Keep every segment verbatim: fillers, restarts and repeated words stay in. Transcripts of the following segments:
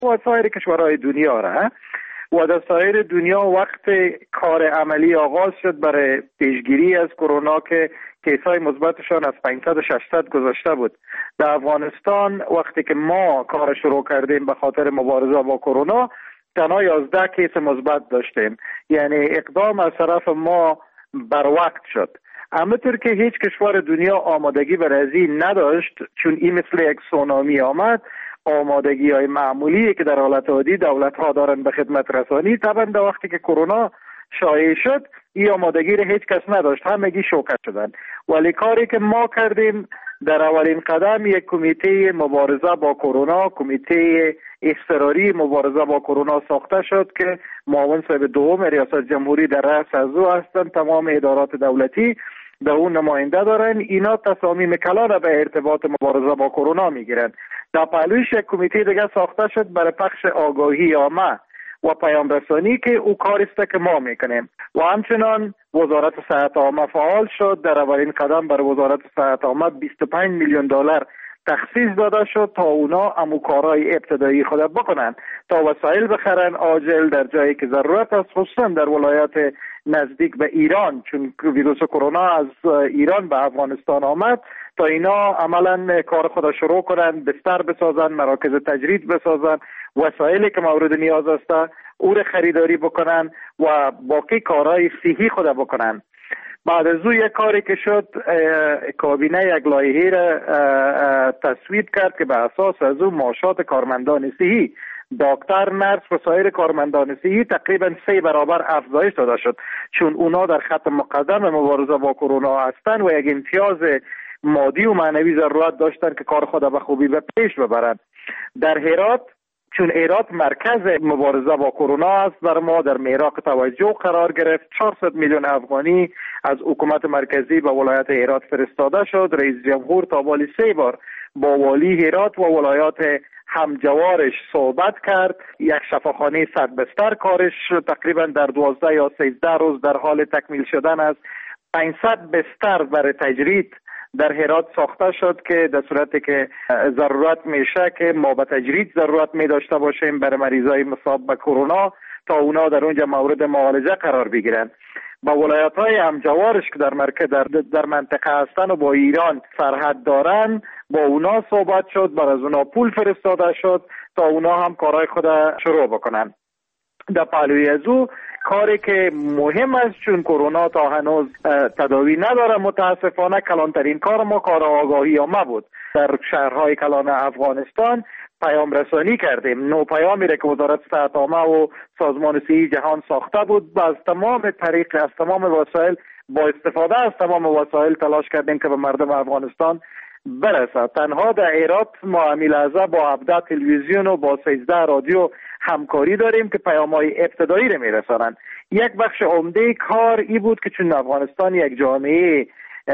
و سایر کشورهای دنیا را. و در سایر دنیا وقت کار عملی آغاز شد برای پیشگیری از کرونا که کیسای مثبتشان از پانصد و ششصد گذشته بود. در افغانستان وقتی که ما کار شروع کردیم به خاطر مبارزه با کرونا تنها یازده کیس مثبت داشتیم، یعنی اقدام از طرف ما بر وقت شد. اما طور که هیچ کشور دنیا آمادگی برای این نداشت، چون این مثل یک سونامی آمد، آمادگی های معمولی که در حالت عادی دولت ها دارن به خدمت رسانی، طبعا در وقتی که کرونا شایع شد این آمادگی را هیچ کس نداشت، همگی شوکه شدن. ولی کاری که ما کردیم در اولین قدم یک کمیته مبارزه با کرونا، کمیته اضطراری مبارزه با کرونا ساخته شد که معاون صاحب دوم ریاست جمهوری در رأس از او هستند. تمام ادارات دولتی به اون نماینده دارن. اینا تصامیم کلان به ارتباط مبارزه با کرونا میگیرن. در پهلوش یک کمیته دیگه ساخته شد برای پخش آگاهی عامه و پیام رسانی که او کاری است که ما میکنیم. و همچنان وزارت صحت عامه فعال شد. در اولین قدم برای وزارت صحت عامه بیست و پنج میلیون دلار تخصیص داده شد تا اونا امو کارهای ابتدایی خود بکنن، تا وسایل بخرن عاجل در جایی که ضرورت است، خصوصا در ولایات نزدیک به ایران، چون ویروس کرونا از ایران به افغانستان آمد، تا اینا عملا کار خود شروع کنن، بستر بسازن، مراکز تجرید بسازن، وسایلی که مورد نیاز است او را خریداری بکنن و باقی کارهای صحی خود بکنن. بعد از او یک کاری که شد، کابینه یک لایحه را تصویب کرد که به اساس از او معاشات کارمندان صحی، دکتر، نرس و سایر کارمندان صحی تقریبا سه برابر افزایش داده شد، چون اونا در خط مقدم مبارزه با کرونا هستند و یک امتیاز مادی و معنوی ضرورت داشتند که کار خود به خوبی به پیش ببرند. در هرات، چون هرات مرکز مبارزه با کرونا است، بر ما در میراق توجه قرار گرفت. چهارصد میلیون افغانی از حکومت مرکزی به ولایت هرات فرستاده شد. رئیس جمهور تا بالی سه بار با والی هرات و ولایات همجوارش صحبت کرد. یک شفاخانه صد بستر کارش تقریبا در دوازده یا سیزده روز در حال تکمیل شدن است. پانصد بستر برای تجرید در هرات ساخته شد که در صورتی که ضرورت میشه که ما به تجرید ضرورت می داشته باشیم برای مریضای مصاب به کرونا، تا اونا در اونجا مورد معالجه قرار بگیرن. با ولایت های همجوارش که در مرکز در, در منطقه هستن و با ایران سرحد دارن، با اونا صحبت شد، بر از اونا پول فرستاده شد تا اونا هم کارهای خود شروع بکنن. در پهلوی از او کاری که مهم است، چون کرونا تا هنوز تداوی نداره متاسفانه، کلانترین کار ما کار آگاهی عامه بود. در شهرهای کلان افغانستان پیام رسانی کردیم. نو پیامی را که وزارت صحت عامه و سازمان صحی جهان ساخته بود، از تمام طریق، از تمام وسایل، با استفاده از تمام وسایل تلاش کردیم که به مردم افغانستان برسه. تنها در هرات ما امیلازه با هفده تلویزیون و با سیزده رادیو همکاری داریم که پیام‌های ابتدایی رو میرسانند. یک بخش عمده کار ای بود که چون افغانستان یک جامعه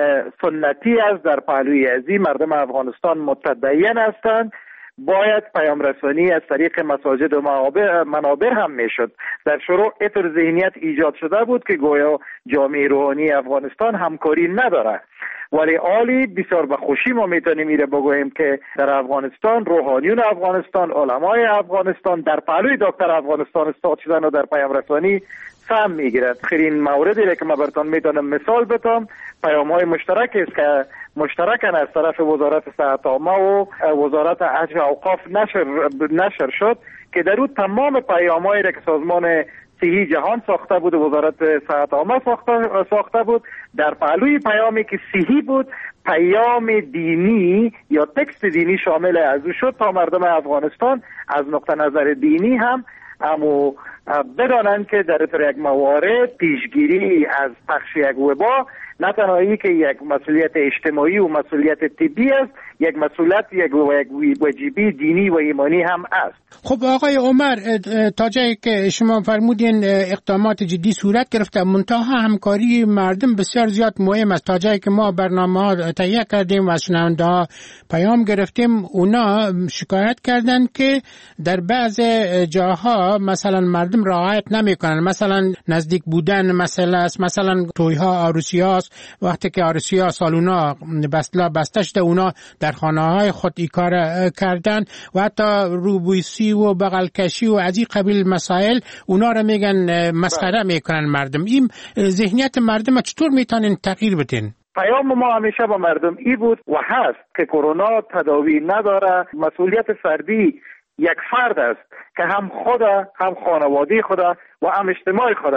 سنتی است، در پهلوی ازی مردم افغانستان متدین هستند، باید پیام رسانی از طریق مساجد و منابر هم میشد. در شروع اطر ذهنیت ایجاد شده بود که گویا جامعه روحانی افغانستان همکاری نداره، ولی عالی بسیار به خوشی ما میتونیم میره بگوییم که در افغانستان روحانیون افغانستان، علمای افغانستان در پهلوی دکتر افغانستان استاد شدن و در پیام رسانی سهم میگیرد. خیرین موردی را که من براتون میتونم مثال بتم، پیام های مشترک است که مشترکاً از طرف وزارت صحت عامه و وزارت حج و اوقاف نشر نشر شد که در اون تمام پیام‌هایی را که سازمان صحی جهان ساخته بود و وزارت صحت عامه ساخته ساخته بود، در پهلوی پیامی که صحی بود پیام دینی یا تکست دینی شامل از او شد تا مردم افغانستان از نقطه نظر دینی هم اما بدانند که در اطار یک موارد پیشگیری از پخش یک وبا نه تنهایی که یک مسئولیت اجتماعی و مسئولیت طبی است، یک مسئولیت یک واجبی دینی و ایمانی هم است. خب آقای عمر، تا جایی که شما فرمودین اقدامات جدی صورت گرفته، منتها همکاری مردم بسیار زیاد مهم است. تا جایی که ما برنامه ها تهیه کردیم و از شنونده ها پیام گرفتیم، اونا شکایت کردن که در بعض جاها مثلا مردم رعایت نمیکنن، مثلا نزدیک بودن مسئله است، مثلا توی ها، عروسی ها، است وقتی که آرسیا سالونا بسلا بسته شده اونا در خانه های خود ای کار کردن و حتی روبویسی و بغل کشی و از این قبیل مسائل اونا را میگن مسخره میکنن مردم. این ذهنیت مردم چطور میتونین تغییر بدین؟ پیام ما همیشه با مردم ای بود و هست که کرونا تداوی نداره. مسئولیت فردی یک فرد است که هم خود هم خانواده خود و هم اجتماع خود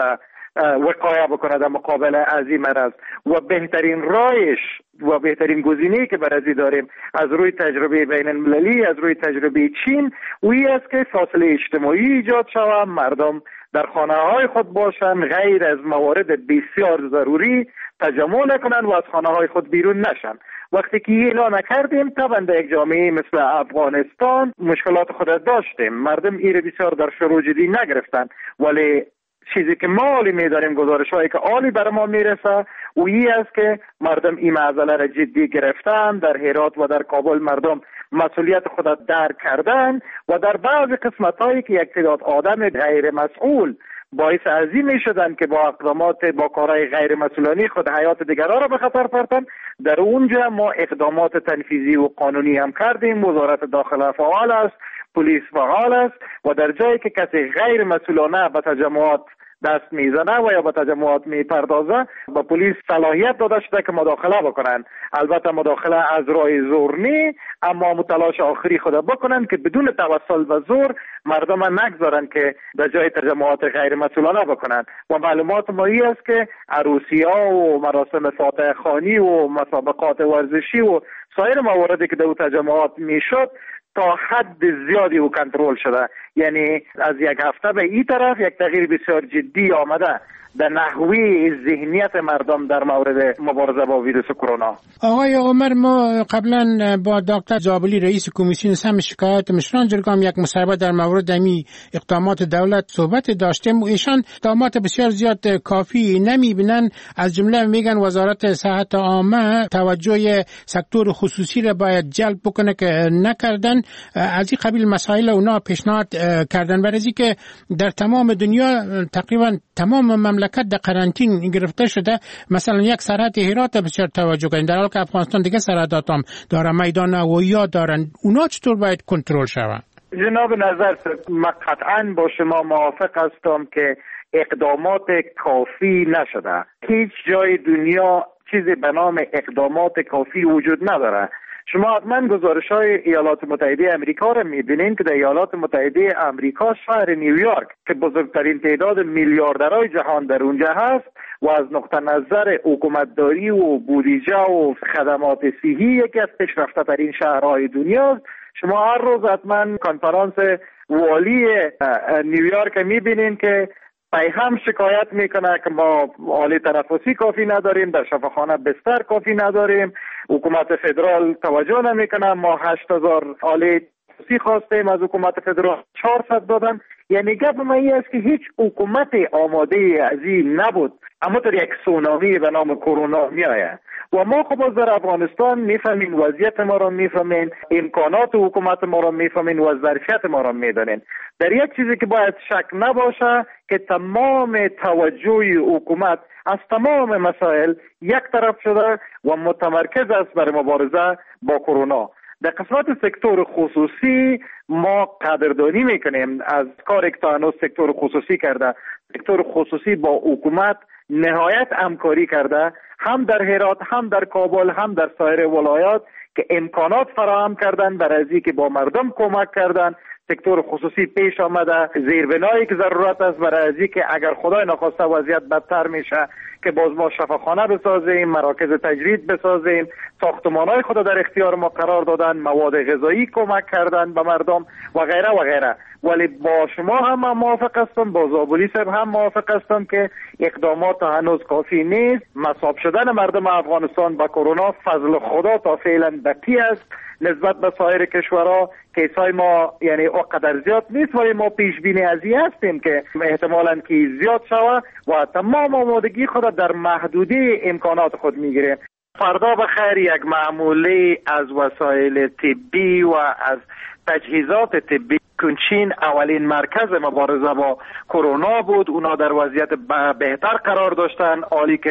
وقایه بکنه در مقابل از این مرض و بهترین رایش و بهترین گزینه‌ای که برای داریم از روی تجربه بین المللی، از روی تجربه چین وی است که فاصله اجتماعی ایجاد شود، مردم در خانه های خود باشن، غیر از موارد بسیار ضروری تجمع نکنن و از خانه های خود بیرون نشن. وقتی که اعلان نکردیم طبعا در یک جامعه مثل افغانستان مشکلات خود داشتیم، مردم ایره بسیار در شروع جدی نگرفتن، ولی چیزی که ما عالی می‌داریم، گزارش هایی که عالی بر ما میرسه و این است که مردم این معضله را جدی گرفتن. در هرات و در کابل مردم مسئولیت خود درک کردن و در بعض قسمت هایی که یک تعداد آدم غیر مسئول باعث عظیم می شدن که با اقدامات با کارهای غیر مسئولانه خود حیات دیگران را به خطر پرتن، در اونجا ما اقدامات تنفیذی و قانونی هم کردیم. وزارت داخله فعال است، پلیس فعال است و در جایی که کسی غیر مسئولانه به تجمعات دست میزنه و یا به تجمعات میپردازه با پلیس صلاحیت داده شده که مداخله بکنن. البته مداخله از راه زور نی، اما متلاش آخری خود بکنن که بدون توسل و زور مردم نگذارن که در جای تجمعات غیر مسئولانه بکنن. و معلومات ما ای است که عروسی ها و مراسم فاتحه خوانی و مسابقات ورزشی و سایر مواردی که در تجمعات میشد تا حد زیادی او کنترل شده. یعنی از یک هفته به این طرف یک تغییر بسیار جدی آمده در نحوه ذهنیت مردم در مورد مبارزه با ویروس کرونا. آقای عمر، ما قبلا با دکتر زابلی رئیس کمیسیون سم شکایت مشران جرگام یک مصاحبه در مورد امی اقدامات دولت صحبت داشتیم و ایشان اقدامات بسیار زیاد کافی نمیبینن. از جمله میگن وزارت صحت عامه توجه سکتور خصوصی را باید جلب بکنه که نکردن. از این قبیل مسائل اونا پیشنهاد کردن، برای اینکه در تمام دنیا تقریبا تمام مملکت در قرنطین گرفته شده. مثلا یک سرحد هرات بسیار توجه کنید، در حالی که افغانستان دیگه سرحدات هم داره، میدان هوایی دارن. اونا چطور باید کنترل شود؟ جناب نظر، من قطعا با شما موافق هستم که اقدامات کافی نشده. هیچ جای دنیا چیزی به نام اقدامات کافی وجود نداره. شما حتما گزارش های ایالات متحده امریکا را میبینید که در ایالات متحده امریکا شهر نیویورک که بزرگترین تعداد میلیاردرهای جهان در اونجا هست و از نقطه نظر حکومتداری و بودجه و خدمات صحی یکی از پیشرفته ترین شهرهای دنیاست. شما هر روز حتما کنفرانس والی نیویورک میبینید که پای هم شکایت میکنه که ما آله تنفسی کافی نداریم، در شفاخانه بستر کافی نداریم، حکومت فدرال توجه نمیکنه، ما هشت هزار آله تنفسی خواستیم از حکومت فدرال چهارصد دادن. یعنی گپ ما این است که هیچ حکومت آماده از این نبود، اما در یک سونامی به نام کرونا میآید و ما خب از در افغانستان میفهمین، وضعیت ما را میفهمین، امکانات حکومت ما را میفهمین و ظرفیت ما را میدانین. در یک چیزی که باید شک نباشه که تمام توجه حکومت از تمام مسائل یک طرف شده و متمرکز است بر مبارزه با کرونا. در قسمت سکتور خصوصی ما قدردانی میکنیم از کاری که تا هنوز سکتور خصوصی کرده. سکتور خصوصی با حکومت نهایت همکاری کرده، هم در هرات، هم در کابل، هم در سایر ولایات که امکانات فراهم کردن برای از اینکه با مردم کمک کردن. سکتور خصوصی پیش آمده، زیربنایی که ضرورت است برای از اینکه اگر خدای نخواسته وضعیت بدتر میشه که باز ما شفاخانه بسازیم، مراکز تجرید بسازیم، ساختمان‌های خود در اختیار ما قرار دادن، مواد غذایی کمک کردن به مردم و غیره و غیره. ولی با شما هم موافق هستم، با زابلی صاحب هم موافق هستم که اقدامات هنوز کافی نیست. مصاب شدن مردم افغانستان با کرونا فضل خدا تا فعلا بقی است. نسبت به سایر کشورها کیسای ما یعنی اونقدر زیاد نیست، ولی ما پیش بینی از این هستیم که احتمالاً که زیاد شود و تمام آمادگی خود در محدوده امکانات خود میگیریم. فردا بخیر یک معمولی از وسایل طبی و از تجهیزات طبی کنچین اولین مرکز مبارزه با کرونا بود. اونا در وضعیت بهتر قرار داشتن، حالی که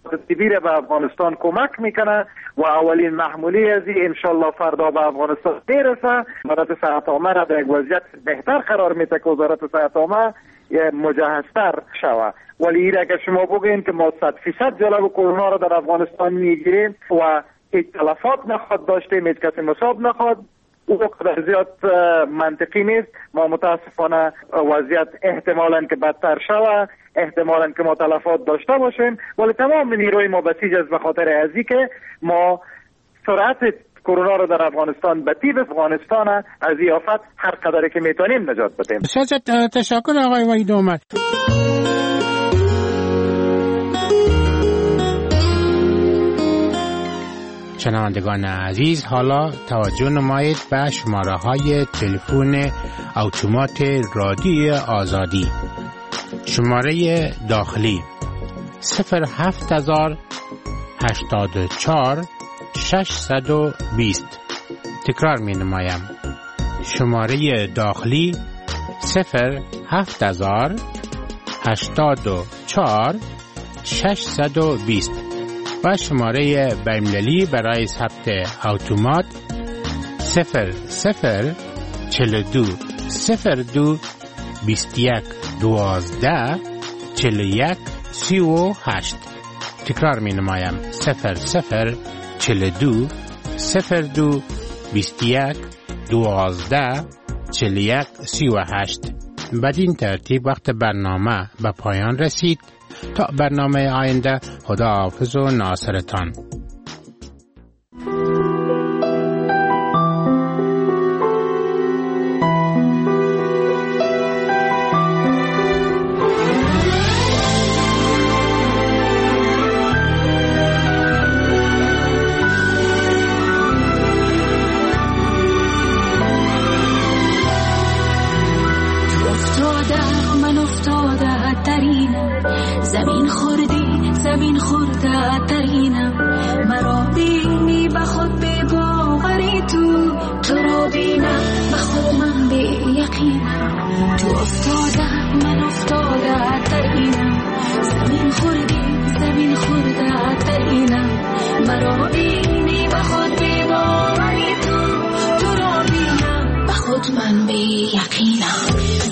طبی به افغانستان کمک میکنه و اولین محموله از این انشالله فردا به افغانستان میرسه. وزارت صحت عامه را در یک وضعیت بهتر قرار میده که وزارت صحت عامه مجهزتر شوه. ولی این اگر شما بگین که ما صد فیصد جلو کرونا را در افغانستان میگیریم و هیچ تلفات نخواد داشتیم، هیچ کسی مصاب نخواد، او قدر زیاد منطقی نیست. ما متاسفانه وضعیت احتمالاً که بدتر شوه، احتمالاً که ما تلفات داشته باشیم، ولی تمام نیروی ما بسیج است به خاطر ازی که ما سرعت کرونا رو در افغانستان به تیب افغانستان از این آفت هر قدری که میتونیم نجات بدیم. بسیار تشکر آقای وحید عمر. شنوندگان عزیز، حالا توجه نمایید به شماره های تلفن اتومات رادیوی آزادی. شماره داخلی صفر هفت هزار هشتاد و چهار ششصد و بیست. تکرار می نمایم. شماره داخلی صفر هفت هزار هشتاد و چهار ششصد و بیست و شماره بین‌المللی برای ثبت اتومات صفر صفر چهل و دو صفر دو بیست و یک دوازده چهل و یک سی و هشت. تکرار می نمایم. صفر صفر چهل و دو صفر دو بیست و یک دوازده چهل و یک سی و هشت. بدین ترتیب وقت برنامه به پایان رسید. تا برنامه آینده، خدا حافظ و ناصرتان. زمین خوردی زمین خورده ترینم، مرا بینی به خود به باوری، تو تو را بینم به خود من به یقینم. تو افتاده من افتاده ترینم، زمین خوردی زمین خورده ترینم، مرا بینی به خود به باوری، تو تو را بینم به خود من به یقینم.